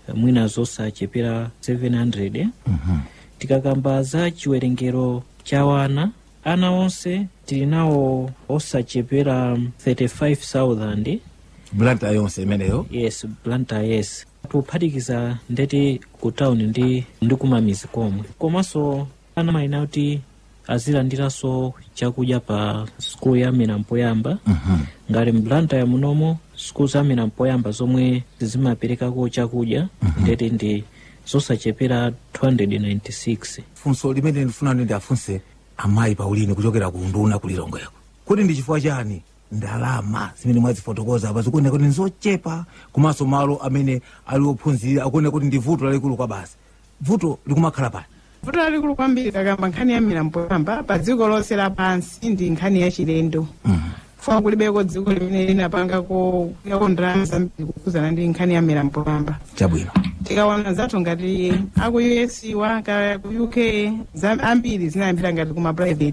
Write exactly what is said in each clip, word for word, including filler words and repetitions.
mwina zosachepera seven hundred. Mhm. Tikakamba za chiwerengero cha wana, ana onse tili nawo osachepera thirty-five thousand. Blanta yonse imeneyo. Yes, Blanta yes. Tuphatikiza ndeti ku town ndi ndi kumamizi komwe. Komanso ana mayina kuti azilandiranso chakudya pa school ya Mirampoyamba. Mhm. Ngati Blanta ya munomo school za Mirampoyamba zomwe zimaperekako chakudya ndeti ndi zosachepera two hundred ninety-six. Funso limene ndifuna ndi afunse amayi Pauline kuchokera ku nduna kulilongweko. Kuti ndi chifukwa chani ndalama zimene mwazifotokoza apa zikuoneka kuti nzochepa komanso malo amene ali ophunzira akuoneka kuti ndi vuto lalikulu kwa basi. Vuto likumakhala pali. Vuto lalikulu kwambiri takamba nkhani ya Mirampoyamba pa dziko lonse lapansi ndi nkhani ya chilendo. Mhm. Funa kulibeko dziko limene linapangako yako ndalama zambiri kukuzana ndi nkhani ya Mirampoyamba. Chabwino. Tikaona zathu ngati aku U S wa ka ku U K ambiri zinayambira ngati kuma private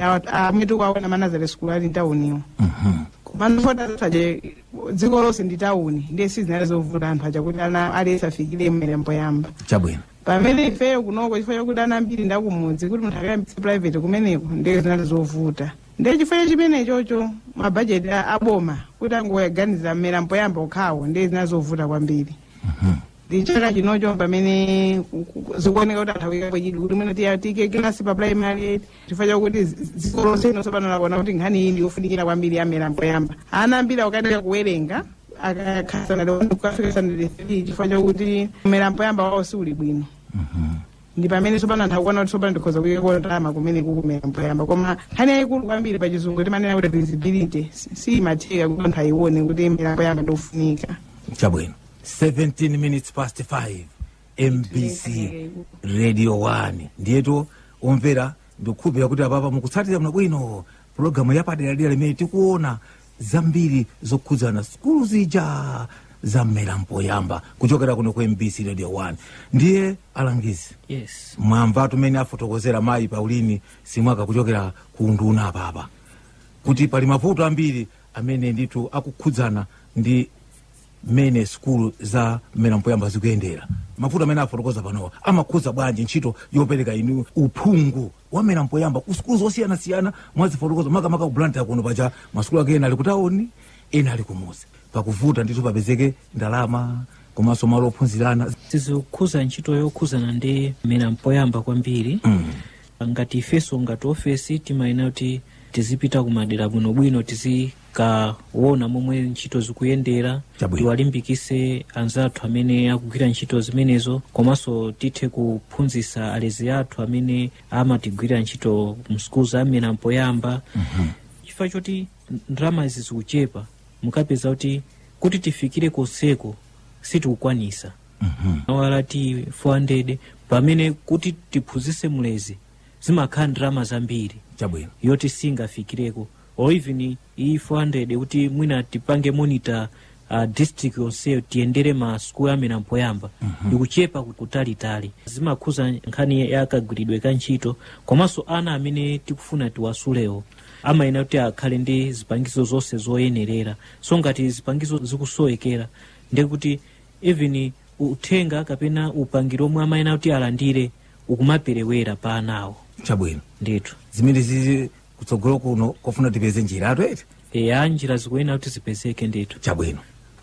amene kwaona manazare school ali tawuniwo. Mhm. Manufota taje dziko lonse ndi tawuni ndi sizinali zovuta anthu aja kuti ana alesa afikire Mirampoyamba. Chabwino. Pamene ifeyo kunoko chifukwa kuti ana ambiri ndakumudzi kuti munthu akayambitse private kumeneko ndi zinali zovuta. Ndi chifukwa chimene chocho mabudget aboma kuti angoyaganiza Mirampoyamba okhawo ndi zinazovuta kwambiri. Mhm. Ndichaka chinocho pamene zikuoneka kuti athawika kwechidi kuti mwina tiyatike kilasi pa primary chifukwa kuti dziko lonse inosopano lakona kuti nkhani iyi ndiyofunikira kwambiri ya Mirampoyamba. Ana ambiri akaendelea kuwerenga akakhasana kukafika standard three chifukwa chakuti Mirampoyamba wawo siuli bwino. Mhm. Ndi pamene sopano anthu akuona kuti sopano ndikhoza kuyeko ndalama kumene kuku Mirampoyamba koma nkhani yayikulu kwambiri pa chizungu timanena kuti visibility si imatheka kuti anthu ayione kuti Mirampoyamba ndofunika. Chabwino. seventeen minutes past five M B C Radio one. Ndiyeto omvera ndikukhupira kuti apapa mukutsatira mna bwino programu yapadera-dera limene tikuona zambiri zokhudzana skulu zija za Mirampoyamba kuchokera kuno ku M B C Radio one. Ndiye alangizi. Yes. Mwamva tumene afotokozera mayi Pauline Simwaka kuchokera ku nduna apapa kuti pali mavuto ambiri amene nditu akukhudzana ndi mene skulu za Mirampoyamba zikuyendera. Mavuto amene afotokoza panowa amakhudza bwanji ntchito yopereka inu uphungu wa Mirampoyamba ku skulu zosiyana-siyana mwazifotokoza makamaka ku Blanta kuno paja maskulu ake ena ali ku tawuni ena ali kumuzi. Pakuvuta nditu papezeke ndalama komanso malo ophunzirana. Tizikhuza ntchito yokhuzana ndi Mirampoyamba kwambiri. Mm. Ngati ifeso ngati ofesi timayina kuti tizipita kumadera bwinobwino tizikaona momwe ntchito zikuyendera, tiwalimbikise anzathu amene akugwira ntchito zimenezo komanso tithe kuphunzitsa alezi athu amene amatigwira ntchito mskulu za Mirampoyamba. Mhm. Chifukwa choti ndalama izi zikuchepa mukapeza kuti kuti tifikire konseko sitikukwanisa. Mhm. Awalati four hundred pamene kuti tiphunzitse mulezi zimakhala ndalama zambiri. Chabwino. Yoti singafikireko or even i four hundred kuti mwina tipange monitor uh, district yonse tiendere ma school ya Mirampoyamba ikuchepa kutalitali. Zimakhuza nkhani yakagwiridwe ka ntchito komanso ana amene tikufuna tiwasulewo amayina kuti akhale ndi zipangizo zonse zoyenerera. So ngati zipangizo zikusowekera ndi kuti even uthenga kapena upangiro omwe amayina kuti alandire ukumaperewera pa anawo. Chabwino. Nditu. Zimene zizi kutsogolo kuno kufuna tipeze njira ato eti? Eya njira zikuena kuti zipezeke nditu. Chabwino.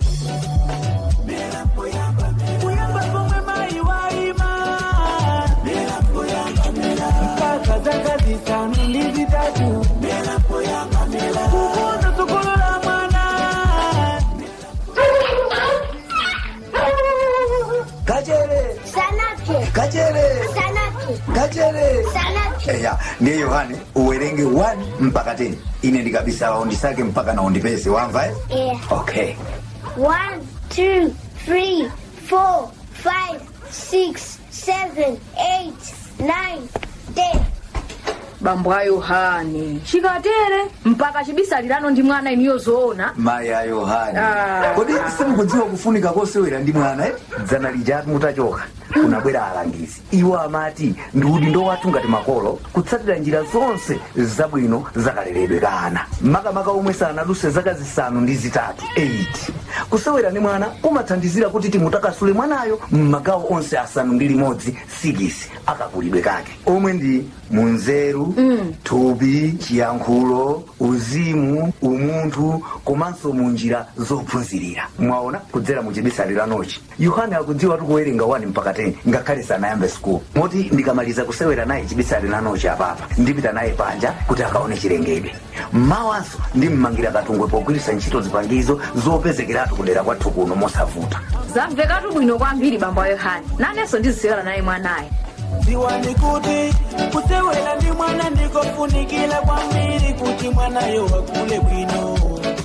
Kajere. Sanaki. Kajere. Sanaki. Kajere. Sanaki. Eya, ndiye Yohane uwerenge one mpaka ten. Ine ndi kabisa waundisake mpaka na undipese wamva eh? Yeah. Okay. One, two, three, four, five, six, seven, eight, nine, ten. Bambwa Yohane chikatere mpaka chibisalirano ndi mwana iniyo zoona Maya Yohane. Ah. Kodi simukudziwa kufunika kosewera ndi mwana eh? Dzana lijatu mutachoka. Unabwera alangizi. Iwo amati ndudi ndo watu ngati makolo kutsatira njira zonse zabwino zakaleredwe kana. Maka maka omwe sana duse zaka zisanu ndi zitatu eight. kusewera ndi mwana kumathandizira kuti timutakasule mwanayo m'magawo onse asanu ndi limodzi sikisi akakulidwe kake omwe ndi munzeru mm. thupi chiyankhulo uzimu umunthu komanso munjira zophunzirira mwaona kudzera mu chibisaliranochi yohane akudziwa tikuwerenga wani mpaka teni ngakhale sanayambe school moti ndikamaliza kusewera naye chibisaliranochi apapa ndipita naye panja kuti akaone chilengedwe mmawanso ndimmangira katungwe pogwiritsa ntchito zipangizo zopezekeratu kudera kwathu kuno mosavuta zamvekatu bwino kwambiri bambo Yohane nanenso ndizisewera naye mwanaye ziwani kuti kusewera ndi mwana ndikofunikira kwambiri kuti mwanayo akule bwino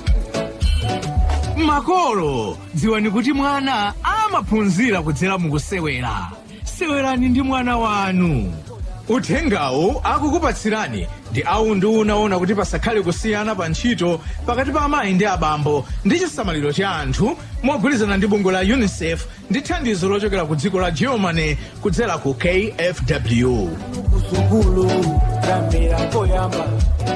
makolo dziwani kuti mwana amaphunzira kudzera mukusewera sewerani ndi mwana wanu uthengawo akukupatsirani ndi awu ndi unaona kuti pasakhale kusiyana pa ntchito pakati pa amayi ndi abambo ndi chisamaliro cha anthu mogwirizana ndi bungwe la UNICEF ndi thandizo lochokera ku dziko la Germany kudzera ku K F W kusukulu zamera poyamba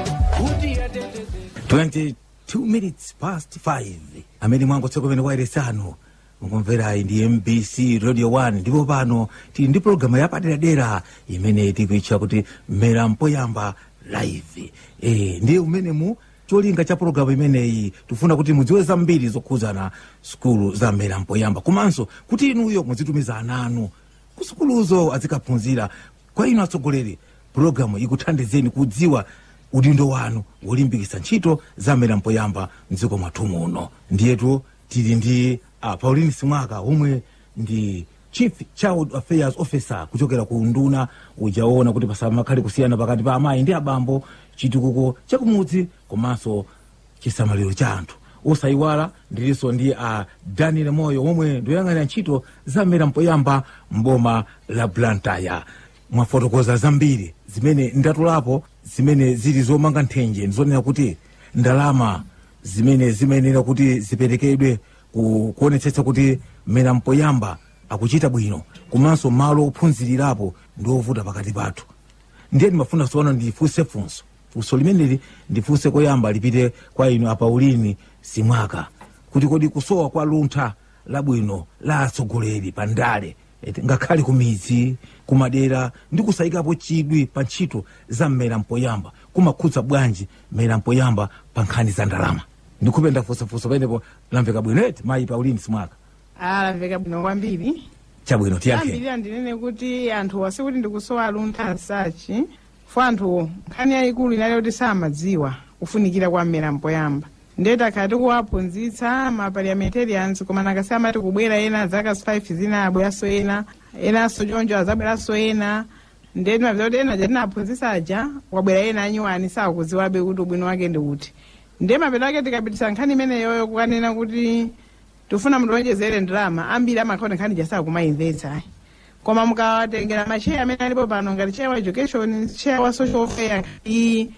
twenty-two minutes past five amene mwangotseka pamene wayeresano mukumverayi ndi M B C Radio one ndipo pano tili ndi programu yapaderadera imene tikuitcha kuti mera mpoyamba live e, ndi umene mu cholinga cha programu imeneyi tifuna kuti mudziwe zambiri zokhuzana sukulu za mera mpoyamba komanso kuti inuyo muzitumiza ana anu ku sukuluzo azikaphunzira kwa inu atsogoleri programu ikuthandizeni kudziwa udindo wanu wolimbikitsa ntchito za mera mpoyamba mdziko mwathu muno ndiyetu tili ndi uh, Pauline Simwaka omwe ndi Chief Child Affairs Officer kuchokera ku nduna ujaona kuti pasamakhale kusiyana pakati pa amayi ndi abambo chitukuko chakumudzi komanso chisamaliro cha anthu osayiwala ndilinso ndi uh, Daniel Moyo omwe ndoyang'anira ntchito za mera mpoyamba mboma la Blantyre mwafotokoza zambiri zimene ndatulapo zimene zili zomanga nthenje ndizonena kuti ndalama zimene zimenera kuti ziperekedwe ku kuonetsetsa kuti mera mpoyamba akuchita bwino komanso malo ophunzirirapo ndiovuta pakati pathu ndiye ndimafuna soona ndifunse funso funso limeneli ndifunse koyamba lipite kwa inu Pauline Simwaka kuti kodi kusowa kwa luntha labwino la atsogoleri pa ndale ngakhale kumidzi kumadera ndi kusayikapo chidwi pa ntchito za mera mpoyamba kumakhudza bwanji mera mpoyamba pa nkhani za ndalama ndikupenda funsafunso pamenepo lamveka bwino eti mayi Pauline Simwaka ah lamveka bwino kwambiri chabwino tiyake ambiri andinene kuti anthu wase kuti ndikusowa aluntha sachi fo anthu nkhani yayikulu inali kuti samadziwa kufunikira kwa mera mpoyamba ndeti akhati kuwaphunzitsa mapaliamentarians koma nakasi amati kubwera ena zaka five zina abweraso ena enanso choncho azabweraso ena ndeti mapita kuti ena jatinaphunzitsa aja wabwera ena anyuwani sakudziwabe kuti ubwino wake ndi kuti ndiye mapita ake tikapitisa nkhani imeneyoyo kukanena kuti tifuna mutiwonjezere ndalama ambiri amakhala nkhani jasakumayimvetsa koma mukawatengera macheya amene alipo pano ngati cheya wa education cheya wa social welfare i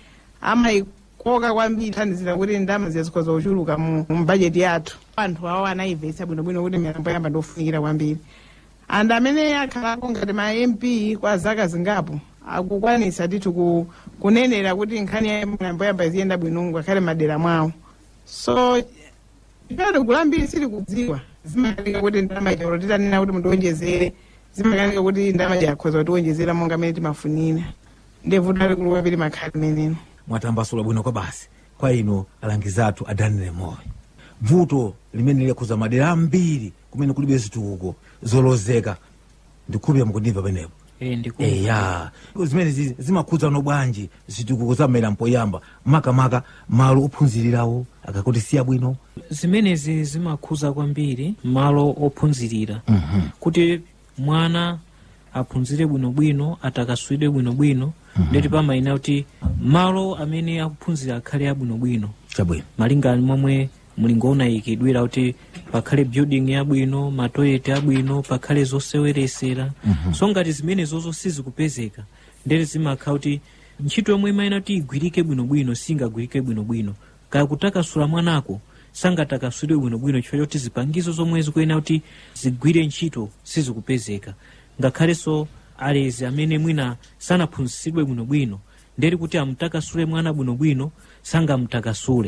amayikoka kwambiri thandizira kuti ndalama ziyazikhoza kuchuluka mu bajeti yathu anthu awo anayimvetsa bwinobwino kuti mera mpoyamba ndofunikira kwambiri and amene akhalako ngati ma M P kwa zaka zingapo akukwanisa titu ku, kunenera kuti nkhani ya mera mpoyamba iziyenda bwino ngakhale madera mwawo soipero kulambiri sili kudziwa zimakanika kuti ndalama choro titanena kuti mutiwonjezere zimakanika kuti ndalama jakhoza kutiwonjezera monga amene timafunira ndevuto lalikulu kwambiri makhali meneno mwatambasula bwino kwa basi kwa ino alangizatu a Daniel Moyo vuto limene likhuza madera ambiri kumene kulibe zitukuko zolozeka ndikupya mukundimva penepo eh ndikupya eya zimene zimakhudza no bwanji zitukuko za mera mpoyamba makamaka malo ophunzirirawo akakuti siya bwino zimenezi zimakhuza kwambiri malo ophunzirira mm -hmm. kuti mwana aphunzire bwinobwino atakaswidwe bwinobwino mm -hmm. ndeti pamayina kuti malo amene akuphunzira akhale abwinobwino chabwino malingana momwe mulingo unayikidwira kuti pakhale building yabwino matoyeti abwino pakhale zoseweresera mm -hmm. so ngati zimene zozo sizikupezeka ndeti zimakhala kuti ntchito yomwe imayina kuti igwirike bwinobwino singagwirike bwinobwino kaya kutakasula mwanako sangatakasule bwinobwino chifukwa choti zipangizo zomwe zikuyenera kuti zigwire ntchito sizikupezeka ngakhalenso alezi amene mwina sanaphunzitsidwe bwinobwino ndeti kuti amutakasule mwana bwinobwino sangamutakasule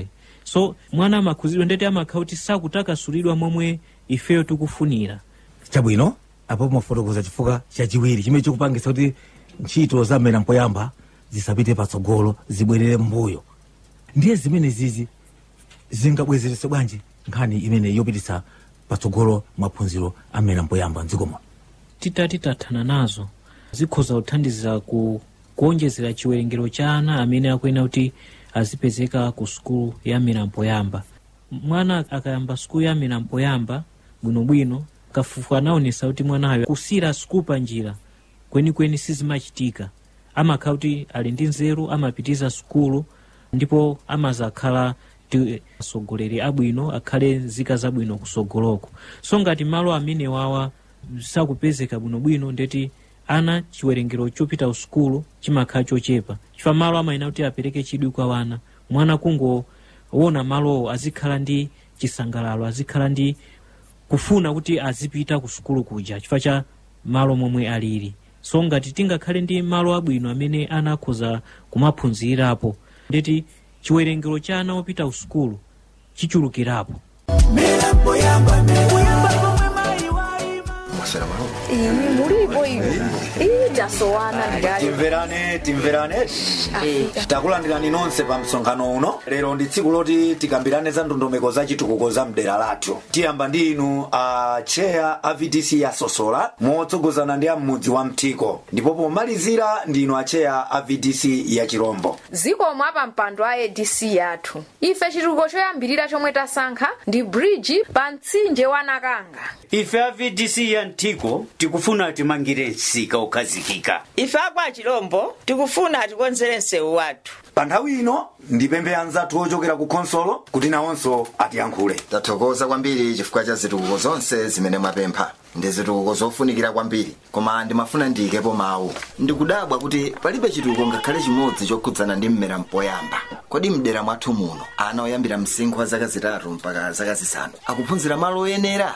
so mwana amakhuzidwa ndeti amakhala kuti sakutakasulidwa momwe ifeyo tikufunira. Chabwino apo mafotokoza chifukwa chachiwiri chimene chikupangisa kuti ntchito za mmera mpoyamba zisapite patsogolo zibwerere mbuyo. Ndiye zimene zizi zingabwezerese bwanji nkhani imene yopitisa patsogolo maphunziro a mmera mpoyamba mdzikomo? Titati tathana nazo zikhoza kuthandizira ku kuonjezera chiwerengero cha ana amene akuyenera kuti azipezeka ku sukulu ya mmera mpoyamba. Mwana akayamba sukulu ya mmera mpoyamba bwinobwino, kafukufuku anaonesa kuti mwanayo kusira sukulu pa njira kwenikweni sizimachitika. Amakhala kuti ali ndi nzeru, amapitiza sukulu ndipo amazakhala ti asogoleri abwino, akhale nzika zabwino kusogoloko. So ngati malo amene wawa sakupezeka bwinobwino ndeti ana chiwerengero chopita usukulu chimakhala chochepa. Chifukwa malo amayenera kuti apereke chidwi kwa wana. Mwana kungoona malo azikhala ndi chisangalalo, azikhala ndi kufuna kuti azipita ku sukulu kuja chifukwa cha malo momwe alili. So ngati tingakhale ndi malo abwino amene ana akhoza kumaphunzirapo ndeti chiwerengero cha ana opita usukulu chichulukirapo. Mmera mpoyamba mpoyamba komwe mai waima. Masera malo. Iyi mulipo iyi. Iyi tasowana ndali. Timverane, timverane. Takulandirani nonse pa msonkhano uno. Lero ndi tsiku loti tikambirane za ndondomeko za chitukuko za mdera lathu. Tiyamba ndi inu a chair a V D C ya Sosola motsogozana ndi amudzi wa Mtiko. Ndipo pomalizira ndi inu a chair a V D C ya Chirombo. Ziko mwapa mpando a A D C yathu. Ife chitukuko choyambirira chomwe tasankha ndi bridge pa mtsinje wa Nakanga. Ife a V D C ya Mtiko tikufuna timangire nsika ukhazikika. Ife akwa Chirombo tikufuna tikonzere nsewu wathu. Pa nthawi ino ndipemphe anzathu ochokera ku konsolo kuti nawonso atiyankhule. Tathokoza kwambiri chifukwa cha zitukuko zonse zimene mwapempha. Ndi zitukuko zofunikira kwambiri, koma ndimafuna ndikepo mawu. Ndikudabwa kuti palibe chitukuko ngakhale chimodzi chokhudzana ndi mmera mpoyamba. Kodi mdera mwathu muno ana oyambira msinkhu wa zaka zitatu mpaka zaka zisanu akuphunzira malo oyenera?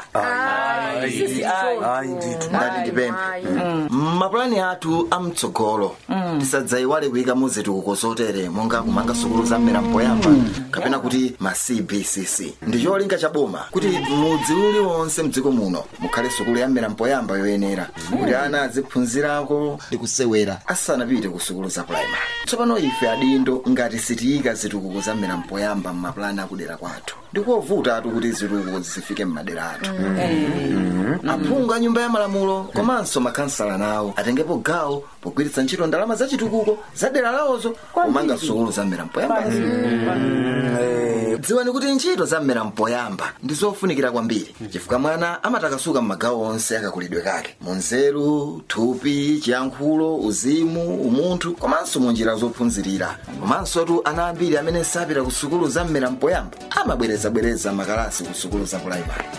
Ayi ndithu ndati ndipemphe. Mapulani athu amtsogolo tisadzayiwale kuyika mu zitukuko zotere monga kumanga sukulu za mmera mpoyamba kapena kuti ma C B C C. Ndi cholinga cha boma kuti mudzi uliwonse mdziko muno mukhale sukulu ya mmera mpoyamba yoyenera kuti ana aziphunzirako ndi kusewera asanapite ku sukulu za primary. Tsopano ife adindo ngati sitiyika zitukuko za mmera mpoyamba m'mapulani akudera kwathu ndikovuta atu kuti zitukuko zifike m'madera athu. Aphungu a nyumba ya malamulo komanso makansala nawo atengepo gawo pogwiritsa ntchito ndalama za chitukuko za dera lawozo kumanga sukulu za mmera mpoyamba. Dziwani kuti ntchito za mmera mpoyamba ndi zofunikira kwambiri chifukwa mwana amatakasuka m'magawo onse akakulidwe kake, munzeru, thupi, chiyankhulo, uzimu, umunthu komanso munjira zophunzirira. Komanso tu ana ambiri amene sapita ku sukulu za mmera mpoyamba amabwerezabwereza makalasi ku sukulu za primary.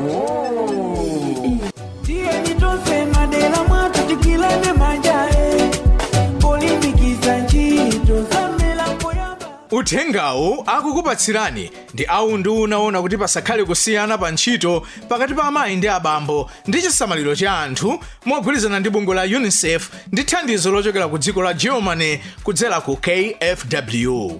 Tiye nitonse madera mwatu tikilane majae Polimikisa ntchito za mmera mpoyamba. Uthengawu akukupatsirani ndi awu ndi unaona kuti pasakhale kusiyana pa ntchito pakati pa amayi ndi abambo ndi chisamaliro cha anthu mogwirizana ndi bungwe la UNICEF ndi thandizo lochokera ku dziko la Germany kudzera ku K F W.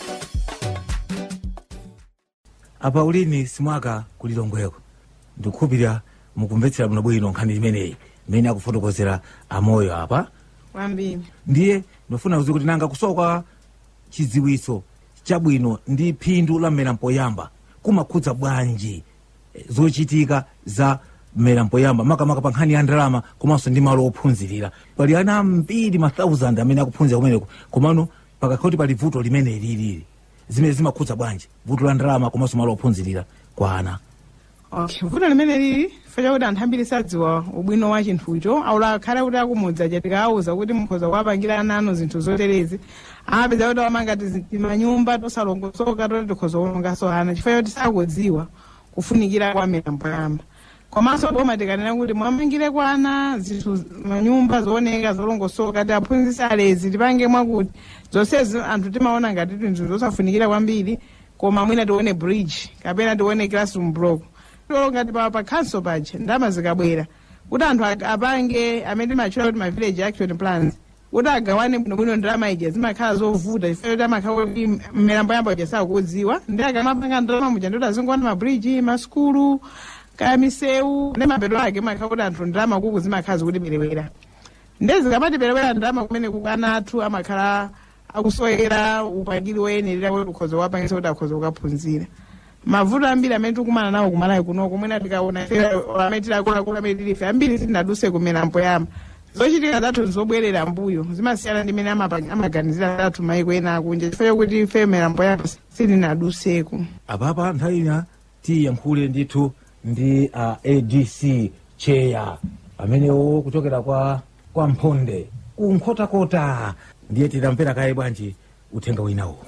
Apa ulini simwaka kulilongweko ndikukhupira mukumvetsera bwinobwino nkhani imeneyi imene akufotokozera amoyo apa Kwambiri. ndiye ndofuna kuziwa kuti nanga kusowa chidziwitso chabwino ndi phindu la mmera mpoyamba kumakhudza bwanji zochitika za mmera mpoyamba makamaka pa nkhani ya ndalama komanso ndi malo ophunzirira. Pali ana ambiri ma thousand amene akuphunzira kumeneko komano pakakoti pali vuto limene lilili zimene zimakhudza bwanji vuto la ndalama komanso malo ophunzirira kwa ana. Okay, vuto limene lili facha kuti anthu ambiri sadziwa ubwino wa chinthucho aula khala kuti akumudza chatikauza kuti mukhoza kuwapangira ana anu zinthu zoterezi apeza kuti wamanga timanyumba tosalongosoka toti tikhoza kulongaso ana chifukwa kuti sakudziwa kufunikira kwa mmera mpoyamba. Komanso boma tikanena kuti mwamangire kwa ana zinthu manyumba zooneka zolongosoka ti aphunzitse alezi tipange mwakuti zonsezi anthu timaona ngati tinthu zosafunikira kwambiri koma mwina tione bridge kapena tione classroom block. Ngati pa pa council paja ndalama zikabwera kuti anthu apange amene timachula kuti ma village action plans kuti agawane bwinobwino ndalama ija zimakhala zovuta chifukwa kuti amakhala kuti milambo yamba ija sakudziwa ndi akamapanga ndalama muja ndoti azingowana mabridge maskulu kaya misewu ndi mapeto ake makhala kuti anthu ndalama kuku zimakhala zikutiperewera ndezi kamatiperewera ndalama kumene kukana athu amakhala akusowekera upangiri woyenerera kuti ukhozo wapangisa kuti akhozo ukaphunzira mavuto ambiri amene tikumana nawo kumalayi kuno kumwena tikaona ife amene tilakulakula amene tilife ambiri sitinaduse kumilambo yamba zochitika zathu nzobwerera mbuyo zimasiyana ndi mene amaganizira zathu maiko ena akunja chifukwa chokuti ife milambo yamba sitinaduseko apapa nthawi ina tiyankhule ndithu ndi uh, A D C cheya amenewo kuchokera kwa kwa mphonde kunkhotakota ndiye titamvera kaye bwanji uthenga winawo.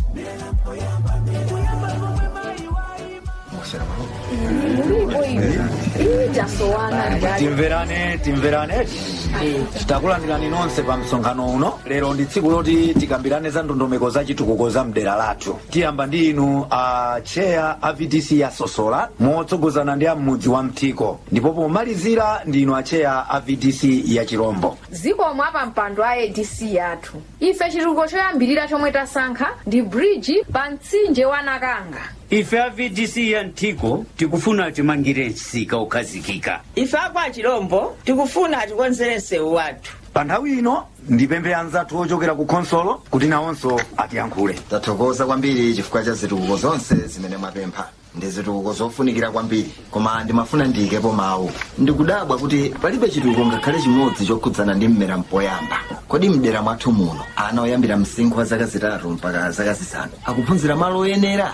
timverane timverane titakulandirani nonse pa msonkhano uno. Lero ndi tsiku loti tikambirane za ndondomeko za chitukuko za mdera lathu. Tiyamba ndi inu a cheya a V D C ya Sosola motsogozana ndi amudzi wa Mtiko, ndipo pomalizira ndi inu a cheya a V D C ya Chirombo. zikomo apa mpando a A D C yathu. Ife chitukuko choyambirira chomwe tasankha ndi bridge pa mtsinje wa Nakanga. Ife a V D C ya Mtiko tikufuna timangire msika ukhazikika. Ife akwa Chirombo tikufuna tikonzere msewu wathu. Pa nthawi ino ndipemphe anzathu ochokera ku khonsolo kuti nawonso atiyankhule. Tathokoza kwambiri chifukwa cha zitukuko zonse zimene mwapempha. Ndi zitukuko zofunikira kwambiri, koma ndimafuna ndiyikepo mawu. Ndikudabwa kuti palibe chitukuko ngakhale chimodzi chokhudzana ndi mmera mpoyamba. Kodi mdera mwathu muno ana oyambira msinkhu wa zaka zitatu mpaka zaka zisanu akuphunzira malo oyenera?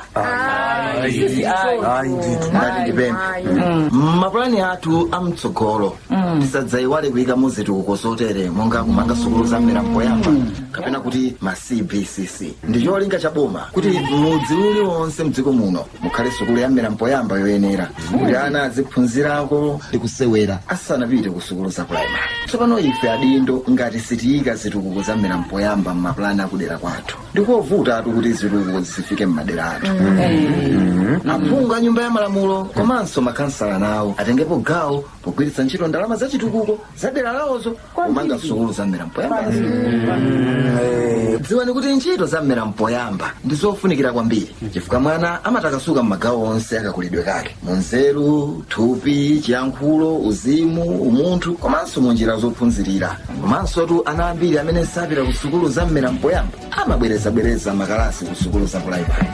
Ngati ndipemphe mapulani athu amtsogolo tisadzayiwale kuyika mu zitukuko zotere monga kumanga sukulu za mmera mpoyamba kapena kuti ma C B C C. Ndi cholinga cha boma kuti mudzi uliwonse mdziko muno mukhale sukulu ya mmera mpoyamba yoyenera kuti ana aziphunzirako ndi kusewera asanapite ku sukulu za primary. Tsopano ife adindo ngati sitiyika zitukuko za mmera mpoyamba m'mapulani akudera kwathu ndikovuta atu kuti zitukuko zifike m'madera athu. Aphungu a nyumba ya malamulo komanso makansala nawo atengepo gawo pogwiritsa ntchito ndalama za chitukuko za dera lawozo kumanga sukulu za mmera mpoyamba. Dziwani kuti ntchito za mmera mpoyamba ndi zofunikira kwambiri chifukwa mwana amatakasuka m'magawo onse akakulidwe kake, munzeru, thupi, chiyankhulo, uzimu, umunthu komanso munjira zophunzirira. Komanso tu ana ambiri amene sapita ku sukulu za mmera mpoyamba amabwerezabwereza makalasi ku sukulu za primary.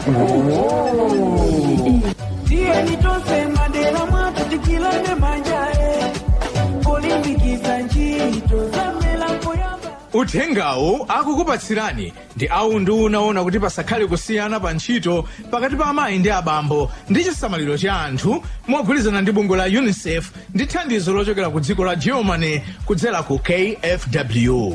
Tiyeni tonse madera mwathu tikilane manjae kulimbikitsa ntchito za mmera mpoyamba. Uthengawu akukupatsirani ndi awu ndi unaona kuti pasakhale kusiyana pa ntchito pakati pa amayi ndi abambo ndi chisamaliro cha anthu mogwirizana ndi bungwe la UNICEF ndi thandizo lochokera ku dziko la Germany kudzera ku K F W.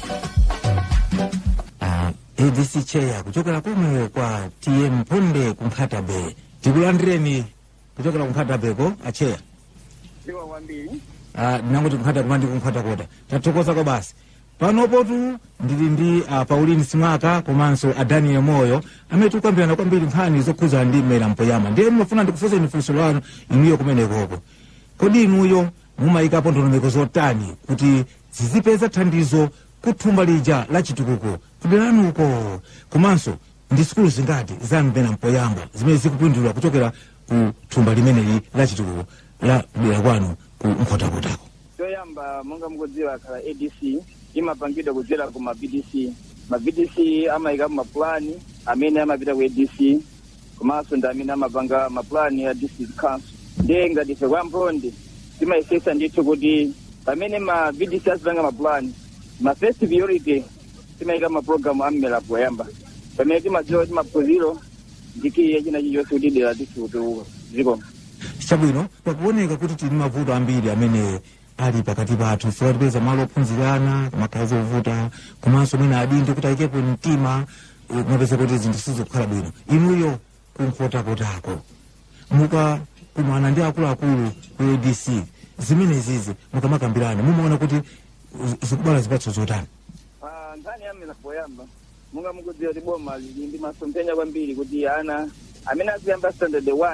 A D C cheya kuchokera kumwe kwa T M Mphonde kunkhatabe tikulandireni kuchokera kunkhatabeko acheya. Ndiwa kwambiri. Ah ndinangoti kunkhata kumandi kunkhatakota tathokoza kwa basi. Panopo tu ndili ndi uh, Pauline Simwaka komanso a Daniel Moyo amene tikukambirana kwambiri nkhani zokhudzana ndi mmera mpoyamba. Ndiye mafuna ndikufunse ni funso lanu inuyo kumenekoko. Kodi inuyo mumayikapo ndondomeko zotani kuti zizipeza thandizo kuthumba lija la chitukuko kuderanuko komanso ndi sukulu zingati za mmera mpoyamba zimene zikupindulira kuchokera ku thumba limeneli la chitukuko la kudera kwanu ku nkhotakotako? Choyamba monga mukudziwa khala A D C imapangidwa kudzera ku ma V D C. Ma V D C amayika mapulani amene amapita ku A D C komanso ndi amene amapanga mapulani ya district council. Ndiye ngati ife kwa Mphonde timayesesa ndithu kuti pamene ma V D C azipanga mapulani ma first priority timayika maprogramu a mmera mpoyamba. Pamene timadziwa kuti maphunziro ndikiye china chilichonse kuti dera tikutukuka. Ziko chabwino pakuoneka kuti tili mavuto ambiri amene ali pakati pathu ife tipeza malo ophunzirana makhazi ovuta komanso mwina adindo kuti ayikepo mtima mapeza kuti zinthu sizikukhala bwino. Inuyo kunkhotakotako muka kumana ndi akuluakulu ku A D C zimene zizi mukamakambirana mumaona kuti zikubala zipatso zotani? Nkhani ya mmera mpoyamba munga mukudziwa kuti boma lili ndi masomphenya kwambiri kuti ana amene aziyamba standard one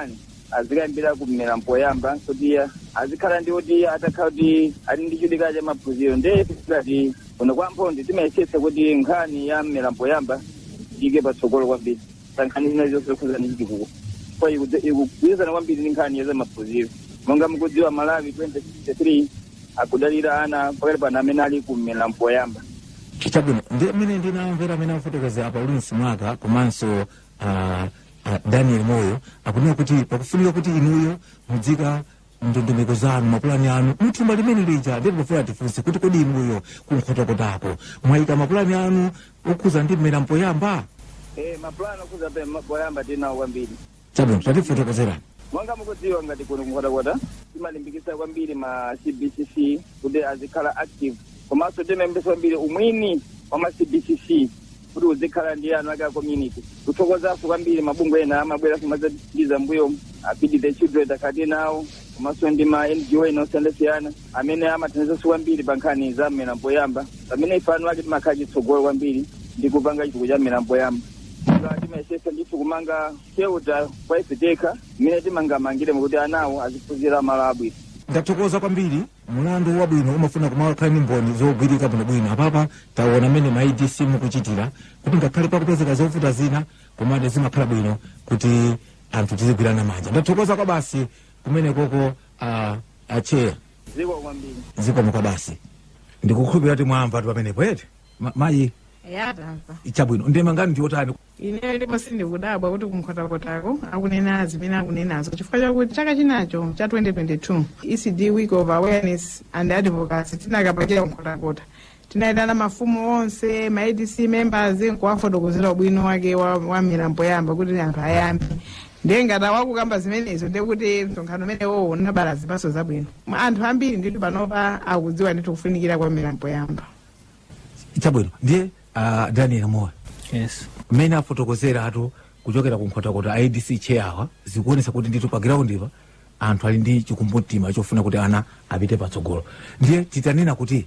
azikayambira kumera mpoyamba kuti azikhala ndi kuti atakhala kuti ali ndi chidika cha maphunziro nde tikati kuno kwa Mphondi timayesesa kuti nkhani ya mmera mpoyamba ike patsogolo kwambiri nkhani zina zonse zokhuza ndi chitukuko kwa ikugwirizana kwambiri ndi nkhani za maphunziro monga mukudziwa Malawi twenty sixty-three akudalira ana pakati pano amene ali kumera mpoyamba. Chabwino ndi amene ndinamvera amene afotokoza apa Ulinsi Mwaka komanso uh, uh, Daniel Moyo akunena kuti pakufunika kuti inuyo mudzika ndondomeko zanu mapulani anu mthumba limene lija ndipo pofuna tifunse kuti kodi inuyo kunkhotokotako mwayika mapulani anu okhuza ndi mmera mpoyamba. Eh, mapulani okhuza mpoyamba tinawo kwambiri. Chabwino tatifotokozerani. Mwanga mukudziwa ngati kuno kunkhotokota timalimbikitsa kwambiri ma C B C C kuti azikhala active komanso timembesa kwambiri umwini wa ma C B C C kuti uzikhala ndi anu ake a community kuthokozaso kwambiri mabungwe ena amabwera kumadzatiza mbuyo apidi the children takati nawo komanso ndi ma N G O inosiyana amene amathandizaso kwambiri pa nkhani za mmera mpoyamba pamene ifano ake timakhala chitsogolo kwambiri ndi kupanga chitukuko cha mmera mpoyamba. Timayesesa ndithu kumanga shelter kwa ife tekha mmene timangamangire kuti anawo aziphunzira malo abwino. Ndathokoza kwambiri mulandu wabwino umafuna kumakhala ndi mboni zogwirika bwinobwino apapa taona amene ma I D C mukuchitira kuti ngakhale pakupezeka zovuta zina komade zimakhala bwino kuti anthu tizigwirana manja. Ndathokoza kwa basi kumene koko uh, acheya ziko kwambiri ziko kwa basi ndikukhulupirira kuti mwamva pamenepo ete Ma, mayi yatamva chabwino ndemangani ndiotani ine ndipo sindikudabwa kuti kumkhotokotako akunena zimene akunenazo chifukwa chakuti chaka chinacho cha twenty twenty-two E C D Week of Awareness and Advocacy tinakapakira kumkhotokota tinayitana mafumu onse ma A D C members nkuwafotokozera ubwino wake wa, wa mmera mpoyamba kuti anthu ayambe ndiye ngati wakukamba zimenezo ndekuti msonkhano umene wowo unabala zipatso zabwino anthu ambiri ndithu panopa akudziwa ndithu kufunikira kwa mmera mpoyamba. Chabwino ndiye uh, Daniel Moyo. Yes. Mmene afotokozera atu kuchokera kunkhotokota I D C chair zikuonesa kuti ndithu pa ground ipa anthu ali ndi chikumbumtima chofuna kuti ana apite patsogolo. Ndiye titanena kuti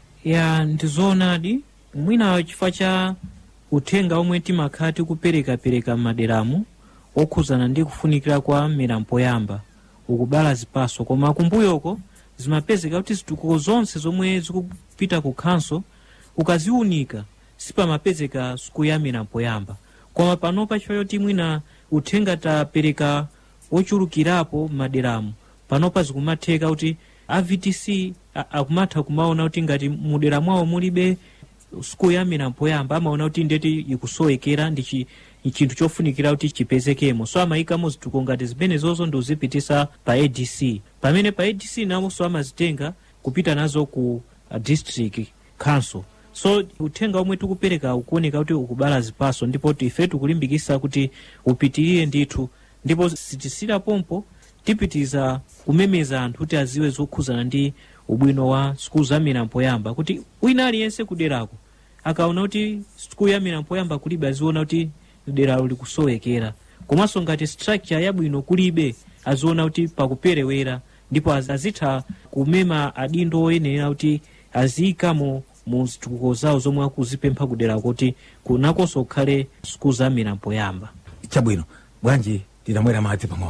ya ndizoonadi mwina chifukwa cha uthenga omwe timakhala tikupereka-pereka m'maderamu okhuzana ndi kufunikira kwa mmera mpoyamba ukubala zipatso koma kumbuyoko zimapezeka kuti zitukuko zonse zomwe zikupita ku council ukaziunika sipamapezeka siku ya mmera mpoyamba koma panopa chifukwa choti mwina uthenga tapereka ochulukirapo m'maderamu panopa zikumatheka kuti a V T C akumatha kumaona kuti ngati mudera mwawo mulibe siku ya mmera mpoyamba amaona kuti ndeti ikusowekera ndi chinthu chofunikira kuti chipezekemo so amayikamo zitukuko ngati zimene zozo ndi uzipitisa pa A D C pamene pa A D C namonso amazitenga kupita nazo ku uh, district council so uthenga omwe tikupereka ukuoneka kuti ukubala zipatso ndipo ife tikulimbikisa kuti upitirire ndithu ndipo sitisira pompo tipitiza kumemeza anthu kuti aziwe zokhuzana ndi ubwino wa siku za mmera mpoyamba kuti wina aliyense kuderako akaona kuti siku ya mmera mpoyamba kulibe aziona kuti deralo likusowekera komanso ngati structure yabwino kulibe aziona kuti pakuperewera ndipo azitha kumema adindo oyenera kuti aziyikamo mu zitukuko zawo zomwe akuzipempha kuderako kuti kunakonso kukhale siku za mmera mpoyamba. Chabwino bwanji tinamwera madzi pang'ono.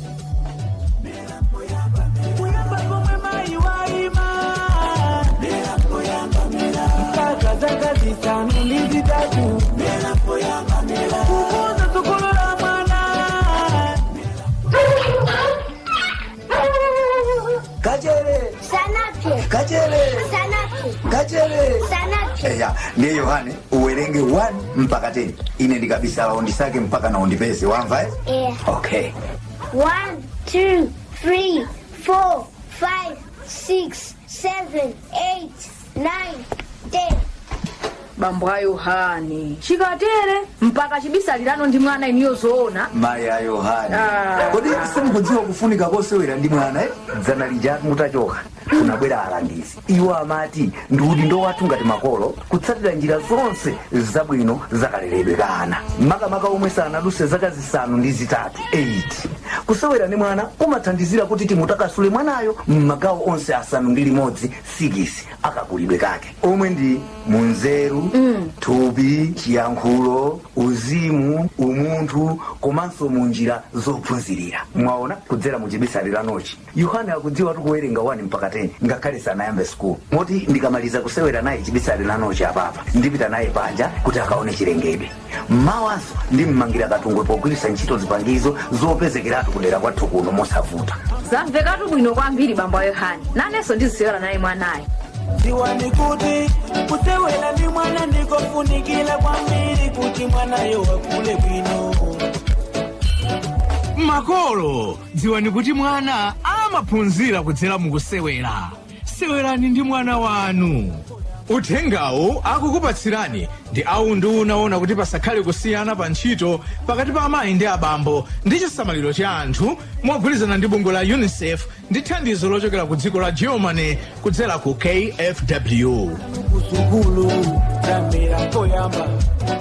Kajere Sanapye Kajere Sanapye Kajere Sanapye Eya, ndiye Yohane uwerenge one mpaka ten. Ine ndikabisa ondisake mpaka na ondipese wamva eh? Yeah. Okay. One, two, three, four, five, six, seven, eight, nine, ten. Bambo a Yohane chikatere mpaka chibisalirano ndi mwana iniyo zoona Maya Yohane ah. Kodi simukudziwa kufunika kosewera ndi mwana eh? Dzana lijatu mutachoka kunabwera alangizi iwo amati ndikuti ndowathu ngati makolo kutsatira njira zonse zabwino zakaleredwe ka ana makamaka omwe sanaduse zaka zisanu ndi zitatu eight kusewera ndi mwana kumathandizira kuti timutakasule mwanayo m'magawo onse asanu ndi limodzi six akakulidwe kake omwe ndi munzeru mm. thupi chiyankhulo uzimu umunthu komanso munjira zophunzirira mwaona kudzera mu chibisari lanochi yohane akudziwa kuwerenga one mpaka ten ngakhale sanayambe school moti ndikamaliza kusewera naye chibisari lanochi apapa ndipita naye panja kuti akaone chilengedwe mawanso ndimmangira katungwe pogwiritsa ntchito zipangizo zopezekeratu kudera kwathu kuno mosavuta zamvekatu bwino kwambiri bambo Yohane nanenso ndizisewera naye mwanayo ziwani kuti kusewera ndi mwana ndikofunikira kwambiri kuti mwanayo wakule bwino makolo dziwani kuti mwana amaphunzira kudzera mukusewera sewerani ndi mwana wanu uthengawo akukupatsirani ndi aunduna owona kuti pasakhale kusiyana pa ntchito pakati pa amayi ndi abambo ndi chisamaliro cha anthu mogwirizana ndi bungwe la UNICEF ndi thandizo lochokera ku dziko la Germany kudzera ku K F W kusukulu zamera poyamba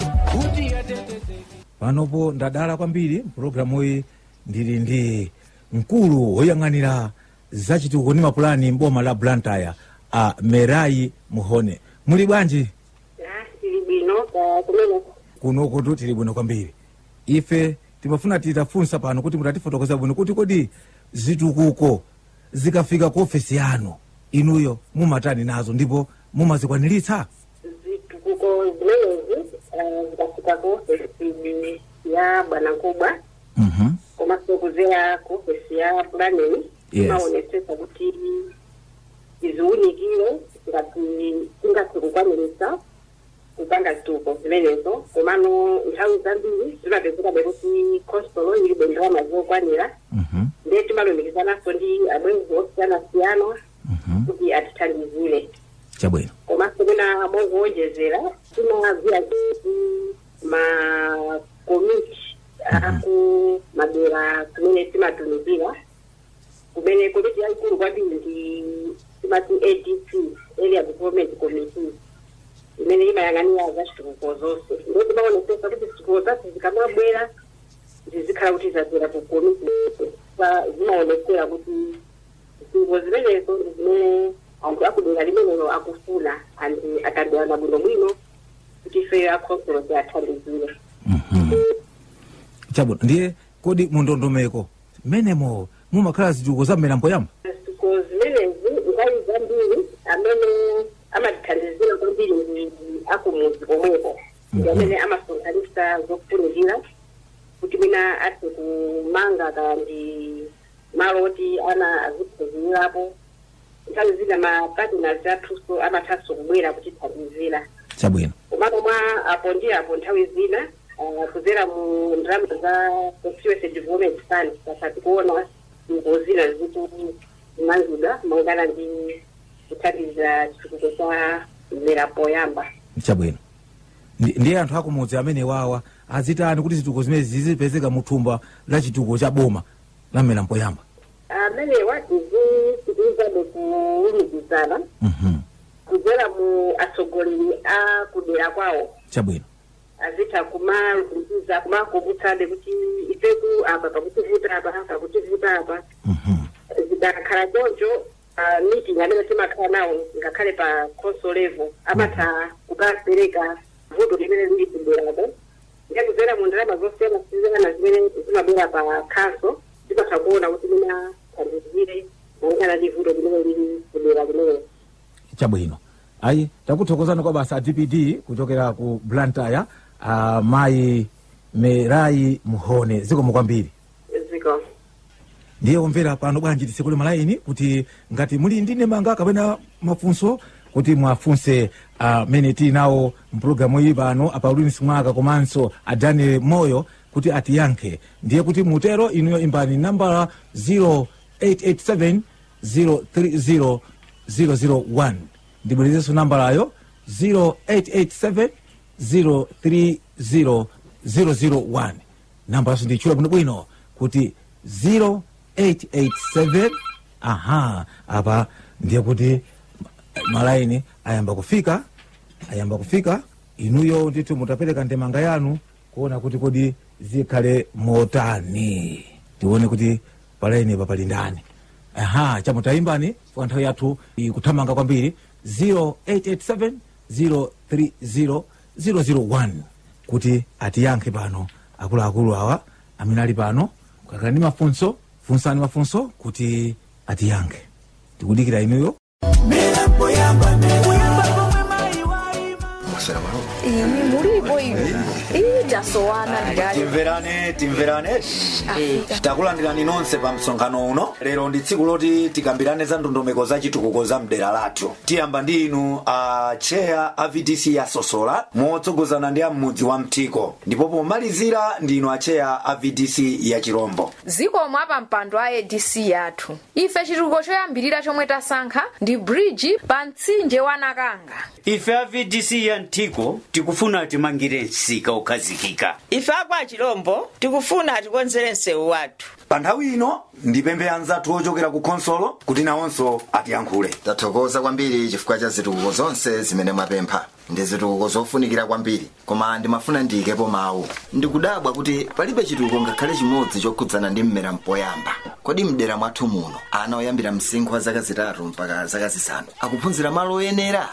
panopo ndadala kwambiri programu iyi ndili ndi mkulu woyang'anira zachitukuko ndi mapulani mboma la Blantyre a Merai Muhone muli bwanji tili bwino kumene kuno kutu tili bwino kwambiri ife timafuna titafunsa pano kuti mutatifotokoza bwino kuti kodi zitukuko zikafika ku ofesi yanu inuyo mumatani nazo ndipo mumazikwaniritsa zitukuko zimenezi zikafika ku ofesi ya bwana Nkubwa mhm koma sokuzera ku ofesi ya planning maonetsa kuti izuunikire ngati ingakukwaniritsa kupanga zitukuko zimenezo komano nthawi zambiri zimapezeka kuti khonsolo ilibe ndalama zokwanira ndiye timalumikizananso ndi abwenzi osiyanasiyana kuti atithandizire chabwino komanso kuna mongowonjezera timagwira ma komiti aku madera kumene timatumikira kumene komiti yaikulu kwambiri ndi timati A D C area development committee imene imayang'anira za zitukuko zonse ndipo timaonetsa kuti zitukuko zathu zikamabwera zizikhala kuti zadzera ku komiti zimaonetsera kuti zitukuko zimenezo ndi zimene anthu akudera limenelo akufuna anthu akadera bwinobwino kuti ife akhonsolo tiathandizire chabwino ndiye kodi mundondomeko menemo mumakhala zitukuko zamera mpoyamba zitukuko zimenezi nthawi zambiri amene amatithandizira kwambiri ndi akumuzi komweko ndi amene amasonkhanitsa zofunikira kuti mwina athe kumanga kandi malo oti ana aziphunzirapo nthawi zina mapartners athunso amathanso kubwera kutithandizira chabwino komano mwa apo ndi apo nthawi zina kudzera mu ndalama za constituency development fund pasati kuona ngozina zitu mangida maungana ndi kuthandiza chitukuko cha mera poyamba chabwino ndiye anthu akumudzi amene wawa azitani kuti zitukuko zimezi zizipezeka muthumba la chitukuko cha boma la mera mpoyamba amene watizi tikuizabe kuwunikizana kudzera mu atsogoleri a kudera kwawo chabwino azitha kumalukumiza kumakumbutsabe kuti ifeku apa pakutivuta apa pakutivuta apa zidakhala choncho meeting amene timakhala nawo ngakhale pa council level amatha kukapereka vuto limene lili kuderako ndiye kudzera mu ndalama zosiyana-siyana zimene zimabwera pa council timatha kuona kuti mina thandizire malingana ndi vuto limene lili kudera limene chabwino ayi takuthokozani kwa basa D P D kuchokera ku Blantyre uh, mayi Merai Muhone zikomo kwambiri ziko ndiye kumvera pano bwanji tisekule malaini kuti ngati muli ndi ndemanga kapena mafunso kuti mwafunse uh, mene tili nawo mpulogalamu iyi pano apaulini mwaka komanso adani moyo kuti atiyankhe ndiye kuti mutero inuyo imbani nambala zero eight eight seven zero three zero zero zero one ndibwerezenso nambalayo zero eight eight seven zero three zero zero zero one nambalaso ndichula bwinobwino kuti zero eight eight seven aha apa ndiye kuti malaini ayamba kufika ayamba kufika inuyo ndithu mutapereka ndemanga yanu kuona kuti kodi zikhale motani tione kuti palaini papali ndani. Aha, chamutaimbani kwa nthawi yathu ikuthamanga kwambiri zero eight eight seven zero three zero zero zero one kuti atiyankhe pano akuluakulu awa amene ali pano. Kakhala ndi mafunso funsani mafunso kuti atiyankhe, tikudikira inuyo. Iyi mulipo ivi iyi tasowana ndali timverane timverane takulandirani nonse pa msonkhano uno. Lero ndi tsiku loti tikambirane za ndondomeko za chitukuko za mdera lathu. Tiyamba ndi inu a chair a V D C ya Sosola motsogozana ndi amudzi wa Mtiko, ndipo pomalizira ndi inu a chair a V D C ya Chirombo. ziko mwapa mpando a A D C yathu. Ife chitukuko choyambirira chomwe tasankha ndi bridge pa mtsinje wa Nakanga. Ife a V D C ya Mtiko tikufuna timangire msika ukhazikika. Ife akwa Chirombo tikufuna tikonzere msewu wathu. Pa nthawi ino ndipemphe anzathu ochokera ku konsolo kuti nawonso atiyankhule. Tathokoza kwambiri chifukwa cha zitukuko zonse zimene mwapempha. Ndi zitukuko zofunikira kwambiri, koma ndimafuna ndiyikepo mawu. Ndikudabwa kuti palibe chitukuko ngakhale chimodzi chokhudzana ndi mmera mpoyamba. Kodi mdera mwathu muno ana oyambira msinkhu wa zaka zitatu mpaka zaka zisanu akuphunzira malo oyenera?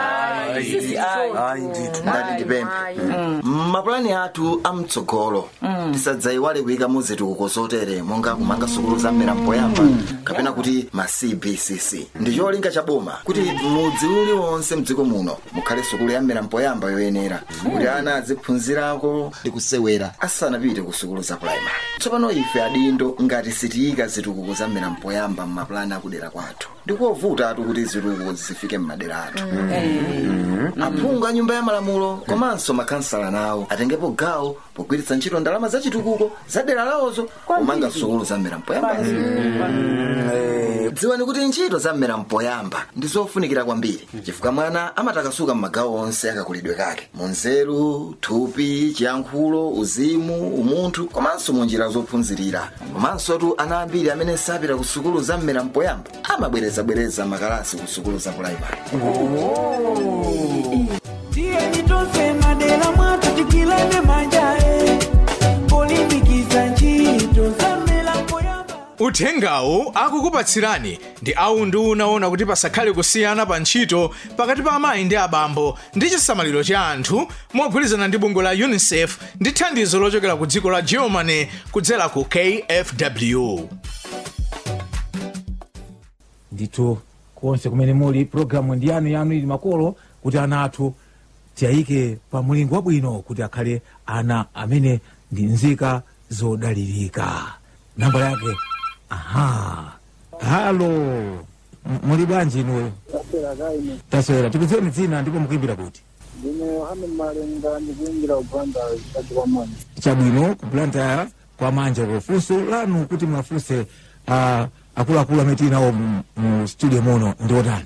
Ndati ndipemphe mapulani athu amtsogolo tisadzayiwale kuyika mu zitukuko zotere monga kumanga sukulu za mmera mpoyamba kapena kuti ma C B C C. Ndi cholinga cha boma kuti mudzi uliwonse mdziko muno mukhale sukulu ya mmera mpoyamba yoyenera kuti ana aziphunzirako ndi kusewera asanapite ku sukulu za primary. Tsopano ife adindo ngati sitiyika zitukuko za mmera mpoyamba m'mapulani akudera kwathu ndikovuta atu kuti zitukuko zifike m'madera athu. Aphungu a nyumba ya malamulo komanso makansala nawo atengepo gawo pogwiritsa ntchito ndalama za chitukuko za dera lawozo kumanga sukulu za mmera mpoyamba. Dziwani kuti ntchito za mmera mpoyamba ndi zofunikira kwambiri chifukwa mwana amatakasuka m'magawo onse akakulidwe kake, munzeru, thupi, chiyankhulo, uzimu, umunthu komanso munjira zophunzirira. Komanso tu ana ambiri amene sapita ku sukulu za mmera mpoyamba amabwerezabwereza makalasi ku sukulu za primary. Tiye nitonse madera mwatu tikilane majae Polimbikisa nchito za mmera mpoyamba. Uthengawu akukupatsirani ndi awu ndi unaona kuti pasakhale kusiyana pa ntchito pakati pa amayi ndi abambo ndi chisamaliro cha anthu mogwirizana ndi bungwe la UNICEF ndi thandizo lochokera ku dziko la Germany kudzera ku K F W. Ndithu konse kumene muli programu ndi yanu yanu ili makolo kuti ana athu tiyayike pa mulingo wabwino kuti akhale ana amene ndi nzika zodalirika. Namba yake aha halo muli bwanji inuyo? Taswera tikuzeni dzina ndipo mukuimbira kuti? Ndine Yohane Malenga ndikuimbira Uganda chati kwa manja. Chabwino kuplanta kwa manja kufunso lanu kuti mwafunse uh, akuluakulu amene tili nawo mu studio muno ndi otani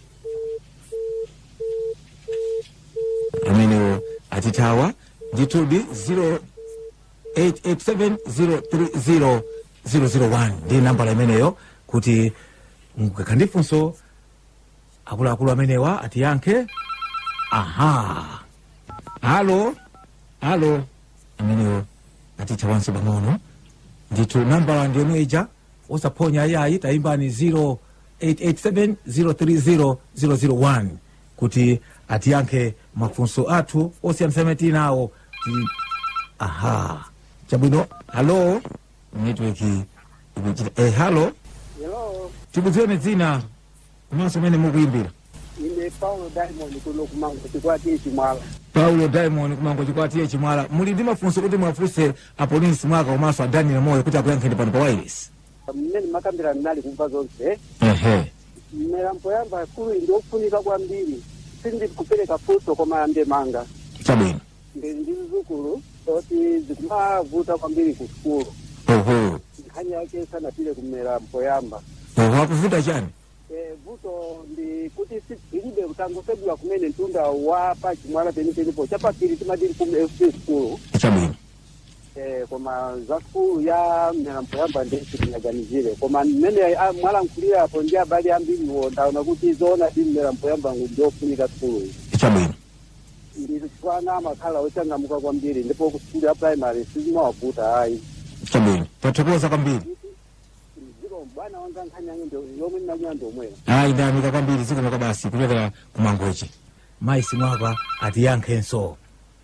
amene atithawa nditudi zero eight eight seven zero three zero zero zero one ndi nambala imeneyo kuti mukakhandifunso akuluakulu amenewa atiyankhe. Aha halo halo ameneyo atithawanso pang'ono ndithu nambala ndiyeno ija osaphonya ayayi tayimbani zero eight eight seven zero three zero zero zero one kuti atiyankhe mafunso athu osiyanasiyana tinawo. Aha chabwino halo network eh halo Hello. Tikudziweni dzina komanso mene mukuimbira? Ine Paulo Diamond kuno kumango chikwati Chimwala. Paulo Diamond kumango chikwati Chimwala. Muli ndi mafunso kuti mwafunse apolisi mwaka komanso a Daniel Moyo kuti akuyankheni pano pa wireless? Mmene makambira nali kumva zonse. Ehe. Mmera mpoyamba kulu ndio kufunika kwambiri. Sindi kupereka funso kwa mayambe manga. Chabwino. Ndi zukulu oti zikumavuta kwambiri ku skulu. Oho. Nkhani yake sana pile kumera mpoyamba. Oho akuvuta chani? Eh vuto ndi kuti silibe kutangosebwa kumene ntunda wa pa Chimwala penipenipo chapapiri timadiri ku F C school. Chabwino. eh koma za skulu ya mnapoyamba ndesi tinaganizire koma mmene ah, mwalankhulira apo ndi abali ambiri ndaona kuti zona ndi mnapoyamba ndofunika skulu chabwino ndizifana makhala ochangamuka kwambiri ndipo ku skulu ya primary sizimawavuta ayi chabwino tathokoza kwambiri ziko bwana wanga nkhanyanga ndo yomwe ndanyando omweyo ayi ndamika kwambiri zikomo basi kuchokera kumangochi mayi simwaka atiyankhenso.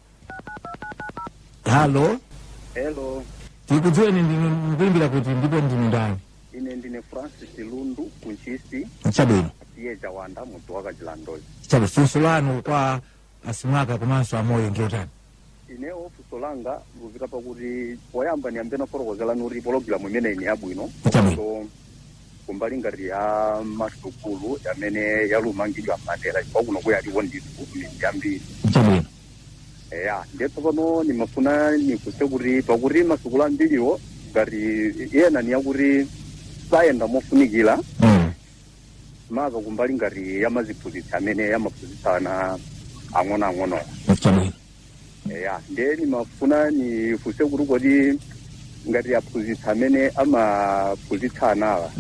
Halo. Hello. Tikudziweni ndinu mkuimbira kuti ndipo ndinu ndani? Ine ndine Francis Lundu kunchisi. Chabwino. Tiye Jawanda mutu waka Chilandozi. Chabwino funso lanu kwa asimwaka komanso amoyo ndiotani? Ine ofuso langa luvika pakuti poyamba ni ambena forokozela nuri pologilamu imene ini yabwino. Chabwino. Kumbali ngati ya masukulu yamene yalumangidwa amadera chifukwa kuno kuyaliwo ndifu mbiri. Chabwino. Ya, ndipo pano nimafuna nikuse kuti pakuti masukulu ambiriwo ngati yena ni yakuti sayenda mofunikira mm. maka kumbali ngati yamaziphunzitsa amene yamaphunzitsana ang'ono-ang'ono. Chabwino. Ya, ndiye nimafuna nifuse kuti kuti ngati aphunzitsa amene amaphunzitsanawa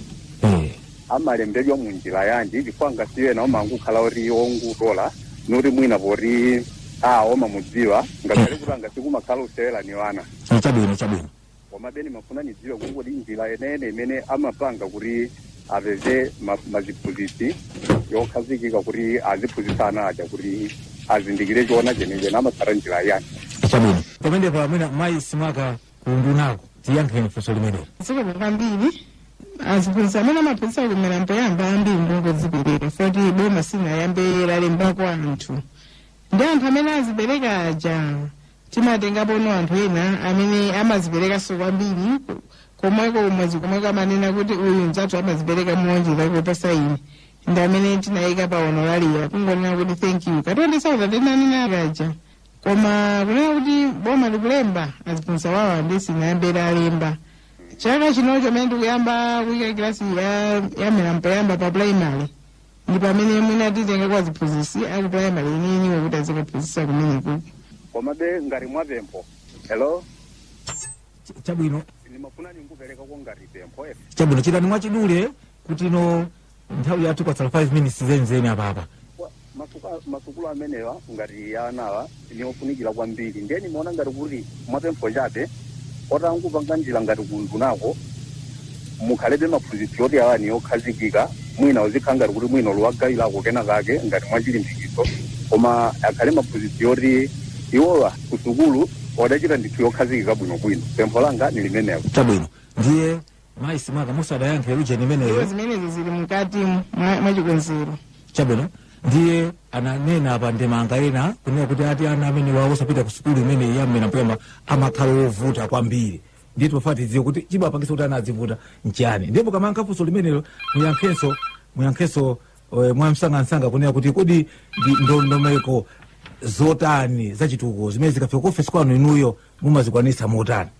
amalembedwa munjira yanji chifukwa ngati yena omangukhala oti ongutola noti mwina poti awo mamudziwa ngati kuti angasikumakhala usewera ni wana. Chabwino chabwino. Koma beni mafuna nidziwe kuti njira yenene imene amapanga kuti apeze maziphunzitsi yokhazikika kuti aziphunzitsana aja kuti azindikire chiona chenechene amatsala njira yani. Chabwino. Pamene pa mwina mayi simwaka kundunako tiyankheni funso limenelo. Zikomo kwambiri. Aziphunzitsa amene amaphunzitsa kumera mpoyamba ambiri ndongozipereka foti boma sinayambe lalembako anthu. Ndi anthu amene azipereka aja timatengapo no anthu ena amene amazipereka so kwambiri komweko umwezi komweko amanena kuti uyu nzathu amazipereka muonjeza kupasa ine ndi amene tinayika pa honoraria kungonena kuti thank you katondesa kuti atenanena aja koma kunena kuti boma likulemba aziphunzitsa wawo ndi sinayambe lalemba chaka chinocho amene tikuyamba kuyika kilasi ya yamera mpoyamba pa primary ndi pamene mwina titenga kwa ziphunzitsi aku primary inini kuti azikaphunzitsa kumeneko. Koma be ngati mwapempho. Hello. Chabwino. Nimafuna ninkupereka ko ngati pempho efe. Chabwino chitani mwachidule kuti no nthawi yathu kwa five minutes zenzeni apapa. Masukulu amenewa ngati anawa niofunikira kwambiri ndiye nimaona ngati kuti mwapempho chabe otangupanga njira ngati kundunako mukhalebe maphunzitsi oti awa niyokhazikika mwina uzikhala kuti mwina luwagayilako kena kake ngati mwachilimbikitso koma akhale maphunzitsi oti iwowa kusukulu wadachita ndithu yokhazikika bwinobwino. Pempho langa ni limenelo. Chabwino. Ndiye mayi simwaka musadayankhe luje limenelo. Zimenezi zili mukati mwachikonzero. Chabwino. Ndiye ananena apa ndemanga ena kunena kuti ati ana amene wawo sapita ku sukulu imene yamera mpoyamba amakhala wovuta kwambiri. Ndiye tofati ziyo kuti chimapangisa kuti ana azivuta nchiyani. Ndipo kamanka funso limenelo muyankhenso muyankhenso mwamsangasanga kunena kuti kodi ndondomeko zotani zachitukuko zimene zikafika ku ofesi kwanu inuyo mumazikwanisa motani.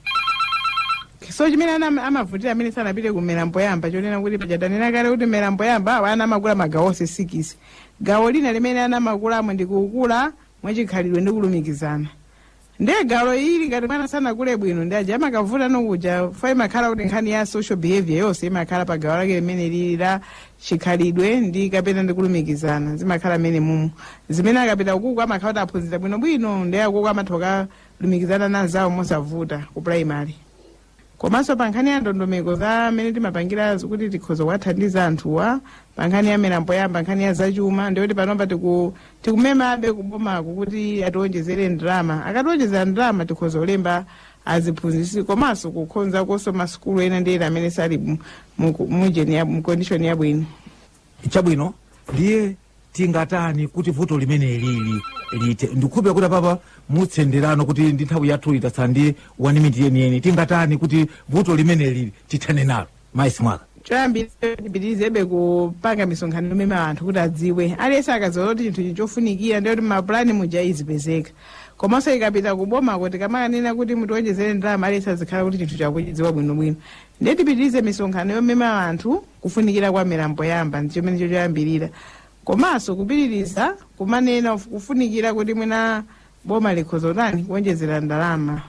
So chimene ana amavutira amene sanapite kumera mpoyamba chonena kuti pajatanena kale kuti mera mpoyamba awa ana amakula magawo onse sikisi. Gawo lina limene ana amakulamo ndi kukula mwachikhalidwe ndi kulumikizana. Ndiye gawo ili ngati mwana sanakule bwino ndi aja amakavuta nokuja fai makhala kuti nkhani ya social behavior yonse imakhala pa gawo lake limene lili la chikhalidwe ndi kapena ndi kulumikizana zimakhala mene mumu. Zimene akapita ukuku amakhala kuti aphunzira bwino bwino ndi akuku amathoka lumikizana nazawo mosavuta ku primary. Komanso pa nkhani ya ndondomeko za amene timapangira kuti tikhoza kuwathandiza anthuwa pa nkhani ya mera mpoyamba nkhani ya zachuma ndi kuti panopa tiku tikumemabe kubomako kuti atiwonjezere ndrama akatiwonjezera ndrama tikhoza kulemba aziphunzitsi komanso kukhonza koso masukulu ena ndi ena amene sali mujeni ya mcondition yabwino. Chabwino. Ndiye tingatani kuti vuto limene lili lite ndikhupe kuti papa mutsenderano kuti ndi nthawi yathu itatsa ndi one minute yeniyeni tingatani kuti vuto limene lili tithane nalo mayi simwaka. Choyambira tipitirizebe kupanga misonkhano yomema anthu kuti adziwe aliyense akadziwa kuti chinthu chofunikira ndiye kuti mapulani muja izipezeka komanso ikapita kuboma kuti kamanena kuti mutiwonjezere ndalama aliyense azikhala kuti chinthu chakuchidziwa bwinobwino ndiye tipitirize misonkhano yomema anthu kufunikira kwa mera mpoyamba ndi chimene choyambirira komanso kupitiriza kumanena kufunikira kuti mwina boma likhoza kutani kuwonjezera ndalama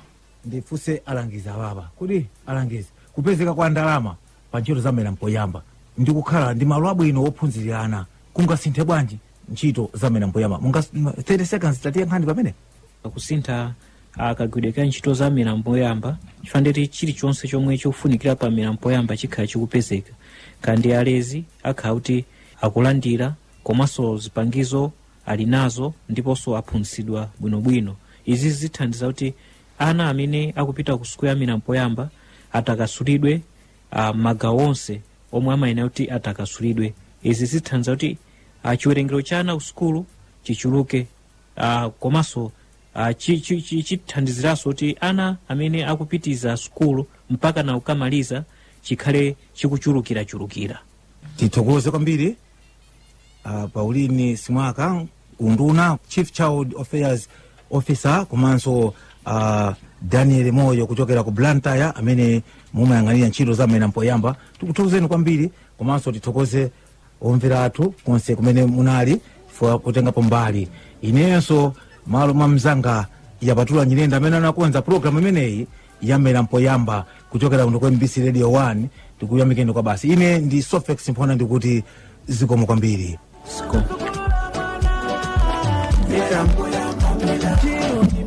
ndifuse alangiza baba kuti alangiza kupezeka kwa ndalama pa ntchito za mmera mpoyamba ndi kukhala ndi malo abwino ophunzirira ana kungasinthe bwanji ntchito za mmera mpoyamba munga thirty seconds tatiye nkhani pamene kusintha akagwidwe ka ntchito za mmera mpoyamba chifandeti chilichonse chomwe chofunikira pa mmera mpoyamba chikhala chikupezeka kandi alezi akhala kuti akulandira komanso zipangizo ali nazo ndiponso aphunzitsidwa bwinobwino. Izi zithandiza kuti ana amene akupita ku sukulu ya mmera mpoyamba atakasulidwe uh, magawo onse omwe amayenera kuti atakasulidwe. Izi zithandiza kuti uh, chiwerengero cha ana ku sukulu chichuluke uh, komanso uh, chithandiziranso kuti ana amene akupitiza sukulu mpaka na ukamaliza chikhale chikuchulukira chulukira. Tithokoze kwambiri uh, Pauline Simwaka unduna Chief Child Affairs Officer komanso uh, Daniel Moyo kuchokera ku Blantyre amene mumayang'anira ntchito za mmera mpoyamba. Tikuthokozeni kwambiri komanso tithokoze omvera athu konse kumene munali fo kutenga pambali. Inenso malo mwa mzanga yapatula Nyirenda amene anakonza program imeneyi ya mmera mpoyamba kuchokera kuno kwa M B C Radio one. Tikuyamikeni kwa basi. Ine ndi Sofex Mphona ndikuti zikomo kwambiri. Zikomo. Mmera mpoyamba